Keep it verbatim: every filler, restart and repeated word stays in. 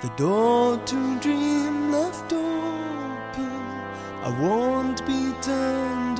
The door to dream left open, I won't be turned